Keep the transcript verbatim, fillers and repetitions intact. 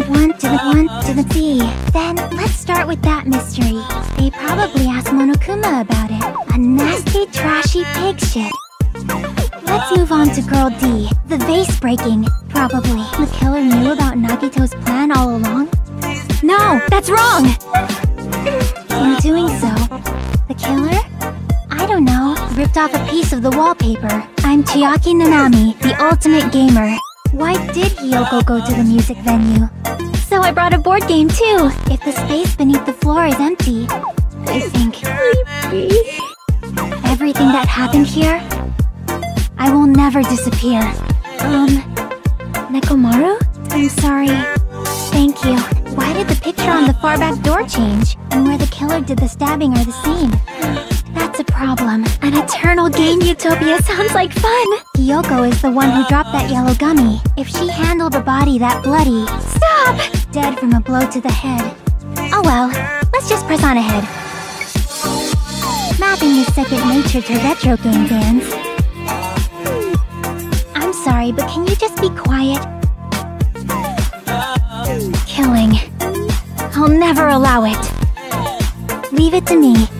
one to the one to the B. Then, let's start with that mystery. They probably asked Monokuma about it. A nasty, trashy pig shit. Let's move on to Girl D. The vase breaking. Probably. The killer knew about Nagito's plan all along? No, that's wrong! In doing so, the killer? I don't know. Ripped off a piece of the wallpaper. I'm Chiaki Nanami, the ultimate gamer. Why did Hiyoko go to the music venue? So I brought a board game too. If the space beneath the floor is empty, I think everything that happened here, I will never disappear. Um, Nekomaru? I'm sorry. Thank you. Why did the picture on the far back door change? And where the killer did the stabbing are the same. That's a problem. An eternal game utopia sounds like fun! Hiyoko is the one who dropped that yellow gummy. If she handled a body that bloody... Stop! Dead from a blow to the head. Oh well, let's just press on ahead. Mapping is second nature to retro game fans. I'm sorry, but can you just be quiet? Killing. I'll never allow it. Leave it to me.